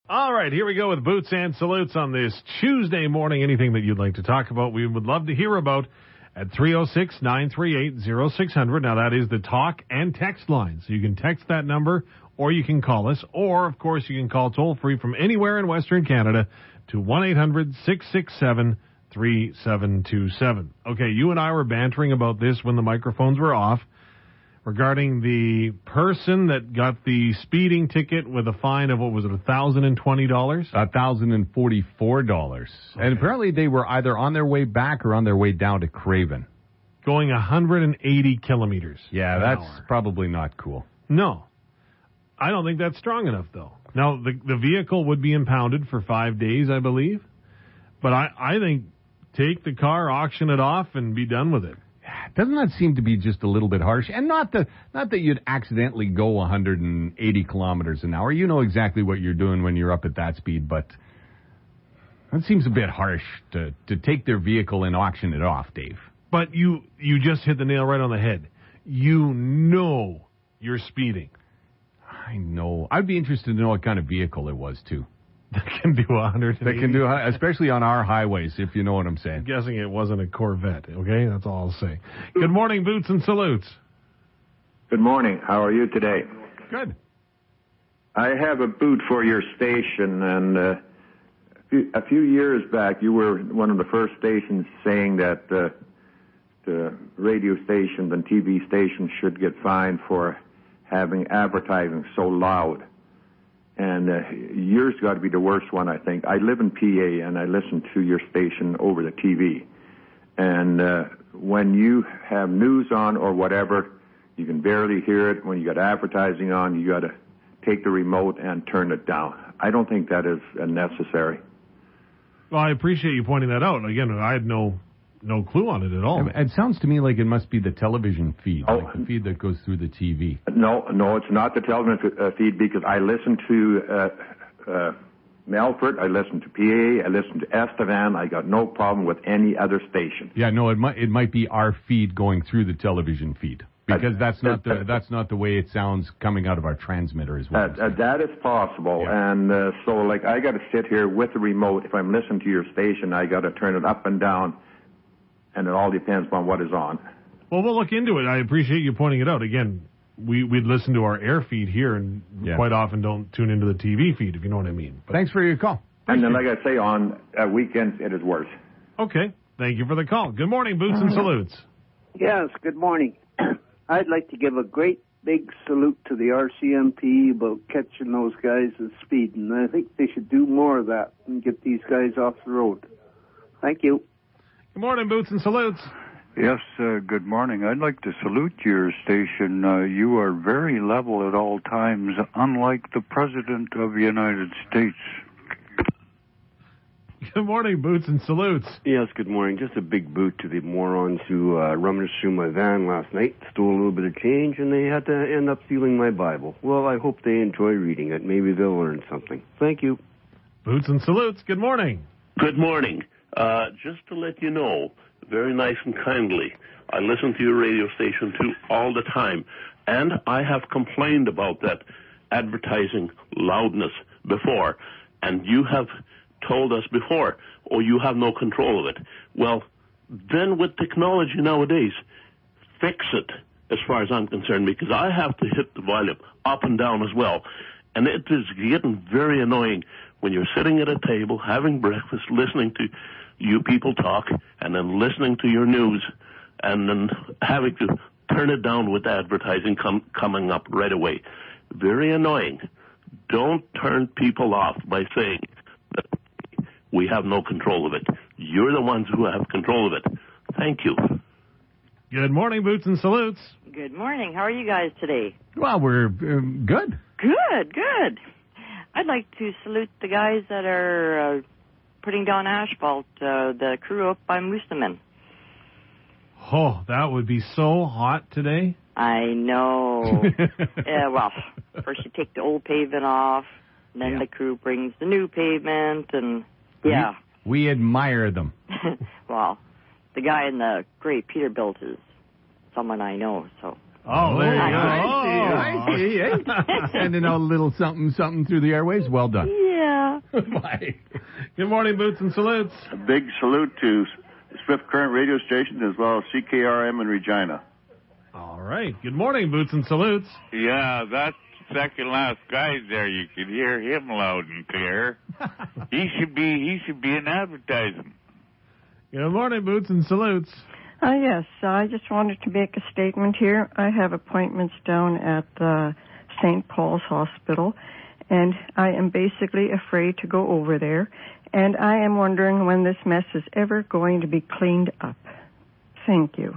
All right, here we go with Boots and Salutes on this Tuesday morning. Anything that you'd like to talk about, we would love to hear about at 306-938-0600. Now, that is the talk and text line. So you can text that number or you can call us. Or, of course, you can call toll-free from anywhere in Western Canada to 1-800-667-3727. Okay, you and I were bantering about this when the microphones were off, regarding the person that got the speeding ticket with a fine of, what was it, $1,020? $1,044. Okay. And apparently they were either on their way back or on their way down to Craven. Going 180 kilometers. Yeah, that's probably not cool. No. I don't think that's strong enough, though. Now, the vehicle would be impounded for 5 days, I believe. But I think take the car, auction it off, and be done with it. Doesn't that seem to be just a little bit harsh? And not that you'd accidentally go 180 kilometers an hour. You know exactly what you're doing when you're up at that speed, but that seems a bit harsh to take their vehicle and auction it off, Dave. But you just hit the nail right on the head. You know you're speeding. I know. I'd be interested to know what kind of vehicle it was, too. That can do 180. That can do, especially on our highways, if you know what I'm saying. I'm guessing it wasn't a Corvette, okay? That's all I'll say. Good morning, Boots and Salutes. Good morning. How are you today? Good. I have a boot for your station, and a few years back, you were one of the first stations saying that the radio stations and TV stations should get fined for having advertising so loud. And yours got to be the worst one, I think. I live in PA, and I listen to your station over the TV. And when you have news on or whatever, you can barely hear it. When you got advertising on, you got to take the remote and turn it down. I don't think that is necessary. Well, I appreciate you pointing that out. Again, I had no clue on it at all. It sounds to me like it must be the television feed, like the feed that goes through the TV. No, it's not the television feed, because I listen to Melfort, I listen to PA, I listen to Estevan. I got no problem with any other station. Yeah, no, it might be our feed going through the television feed, because that's not the way it sounds coming out of our transmitter as well. That is possible, yeah. And so like I got to sit here with the remote. If I'm listening to your station, I got to turn it up and down. And it all depends on what is on. Well, we'll look into it. I appreciate you pointing it out. Again, we'd listen to our air feed here and quite often don't tune into the TV feed, if you know what I mean. But thanks for your call. And then, like I say, on weekends, it is worse. Okay. Thank you for the call. Good morning, Boots and Salutes. Yes, good morning. I'd like to give a great big salute to the RCMP about catching those guys at speed. And I think they should do more of that and get these guys off the road. Thank you. Good morning, Boots and Salutes. Yes, good morning. I'd like to salute your station. You are very level at all times, unlike the President of the United States. Good morning, Boots and Salutes. Yes, good morning. Just a big boot to the morons who rummaged through my van last night, stole a little bit of change, and they had to end up stealing my Bible. Well, I hope they enjoy reading it. Maybe they'll learn something. Thank you. Boots and Salutes, good morning. Good morning. Just to let you know, very nice and kindly, I listen to your radio station too all the time, and I have complained about that advertising loudness before, and you have told us before, you have no control of it. Well, then with technology nowadays, fix it as far as I'm concerned, because I have to hit the volume up and down as well, and it is getting very annoying when you're sitting at a table, having breakfast, listening to you people talk, and then listening to your news, and then having to turn it down with advertising coming up right away. Very annoying. Don't turn people off by saying that we have no control of it. You're the ones who have control of it. Thank you. Good morning, Boots and Salutes. Good morning. How are you guys today? Well, we're good. Good. I'd like to salute the guys that are putting down asphalt, the crew up by Moosomin. Oh, that would be so hot today. I know. Well, first you take the old pavement off, and then the crew brings the new pavement, and We admire them. Well, the guy in the gray Peterbilt is someone I know, so. Oh, there you go. I see. Sending out a little something through the airwaves. Well done. Yeah, Bye. Good morning, Boots and Salutes. A big salute to Swift Current radio station as well as CKRM in Regina. All right. Good morning, Boots and Salutes. Yeah, that second last guy there, you could hear him loud and clear. He should be in advertising. Good morning, Boots and Salutes. Yes, I just wanted to make a statement here. I have appointments down at St. Paul's Hospital, and I am basically afraid to go over there, and I am wondering when this mess is ever going to be cleaned up. Thank you.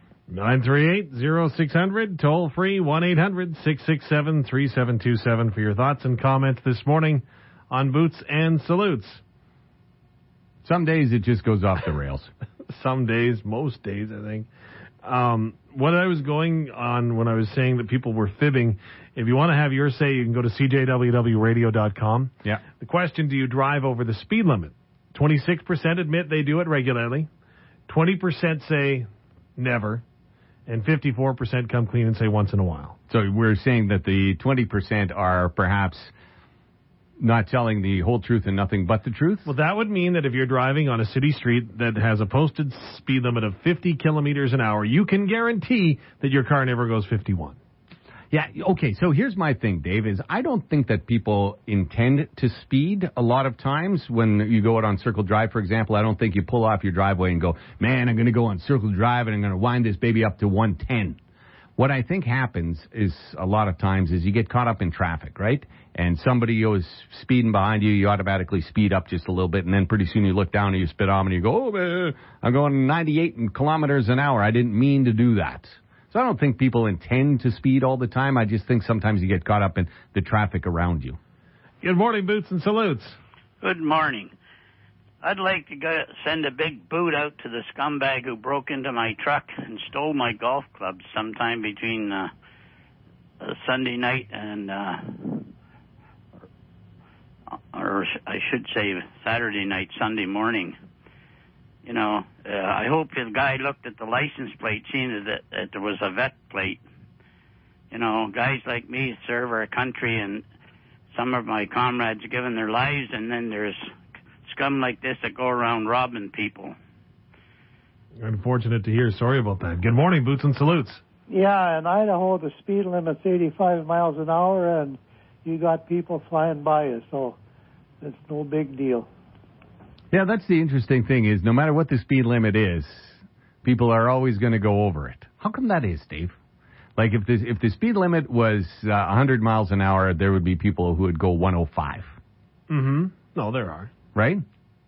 938-0600, toll free, 1-800-667-3727 for your thoughts and comments this morning on Boots and Salutes. Some days it just goes off the rails. Some days, most days, I think. What I was going on when I was saying that people were fibbing, if you want to have your say, you can go to cjwwradio.com. Yeah. The question, do you drive over the speed limit? 26% admit they do it regularly. 20% say never. And 54% come clean and say once in a while. So we're saying that the 20% are perhaps not telling the whole truth and nothing but the truth? Well, that would mean that if you're driving on a city street that has a posted speed limit of 50 kilometers an hour, you can guarantee that your car never goes 51. Yeah, okay, so here's my thing, Dave, is I don't think that people intend to speed a lot of times when you go out on Circle Drive, for example. I don't think you pull off your driveway and go, man, I'm going to go on Circle Drive and I'm going to wind this baby up to 110. What I think happens is a lot of times is you get caught up in traffic, right? And somebody goes speeding behind you, you automatically speed up just a little bit, and then pretty soon you look down and you spit on and you go, oh, man, I'm going 98 kilometers an hour. I didn't mean to do that. So I don't think people intend to speed all the time. I just think sometimes you get caught up in the traffic around you. Good morning, Boots and Salutes. Good morning. I'd like to send a big boot out to the scumbag who broke into my truck and stole my golf clubs sometime between Sunday night and, or I should say Saturday night, Sunday morning. You know, I hope the guy looked at the license plate, seeing that there was a vet plate. You know, guys like me serve our country, and some of my comrades have given their lives, and then there's scum like this that go around robbing people. Unfortunate to hear. Sorry about that. Good morning, Boots and Salutes. Yeah, in Idaho, the speed limit's 85 miles an hour, and you got people flying by you, so it's no big deal. Yeah, that's the interesting thing is no matter what the speed limit is, people are always going to go over it. How come that is, Dave? Like if the speed limit was 100 miles an hour, there would be people who would go 105. Mm-hmm. No, there are. Right?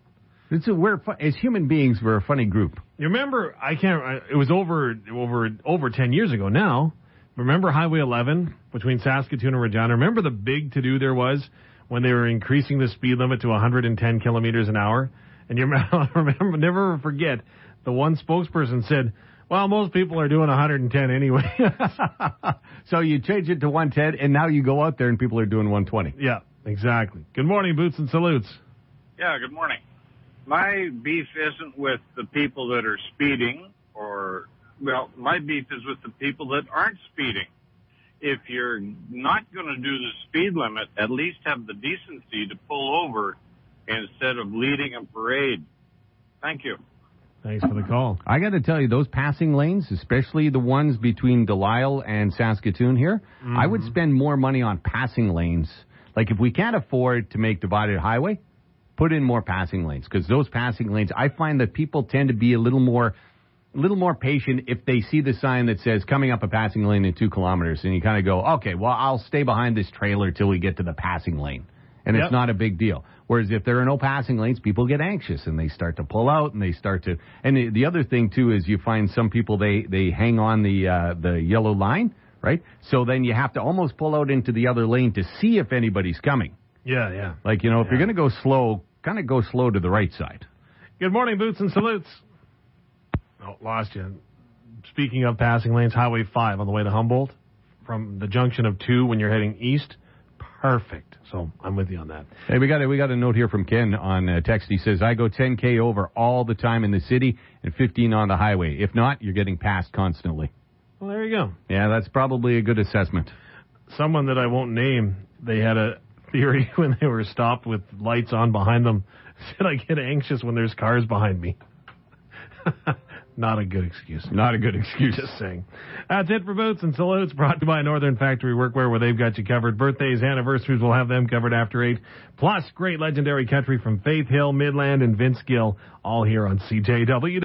As human beings, we're a funny group. You remember, it was over 10 years ago now. Remember Highway 11 between Saskatoon and Regina? Remember the big to-do there was when they were increasing the speed limit to 110 kilometers an hour? And you remember, never forget, the one spokesperson said, well, most people are doing 110 anyway. So you change it to 110, and now you go out there and people are doing 120. Yeah, exactly. Good morning, Boots and Salutes. Yeah, good morning. My beef isn't with the people that are speeding my beef is with the people that aren't speeding. If you're not going to do the speed limit, at least have the decency to pull over instead of leading a parade. Thank you. Thanks for the call. I got to tell you, those passing lanes, especially the ones between Delisle and Saskatoon here, I would spend more money on passing lanes. Like if we can't afford to make divided highway, put in more passing lanes, because those passing lanes, I find that people tend to be a little more patient if they see the sign that says coming up a passing lane in 2 kilometers, and you kind of go, okay, well, I'll stay behind this trailer till we get to the passing lane, and it's not a big deal. Whereas if there are no passing lanes, people get anxious and they start to pull out and they start to. And the other thing too is you find some people they hang on the yellow line, right? So then you have to almost pull out into the other lane to see if anybody's coming. Yeah. Like, if you're going to go slow, kind of go slow to the right side. Good morning, Boots and Salutes. Oh, lost you. Speaking of passing lanes, Highway 5 on the way to Humboldt, from the junction of 2 when you're heading east, perfect. So I'm with you on that. Hey, we got a note here from Ken on text. He says, I go 10K over all the time in the city and 15 on the highway. If not, you're getting passed constantly. Well, there you go. Yeah, that's probably a good assessment. Someone that I won't name, they had a theory when they were stopped with lights on behind them. Said I get anxious when there's cars behind me. Not a good excuse. Not a good excuse. Just saying. That's it for Boots and Salutes, brought to you by Northern Factory Workwear, where they've got you covered. Birthdays, anniversaries, we'll have them covered after 8. Plus, great legendary country from Faith Hill, Midland, and Vince Gill, all here on CJW.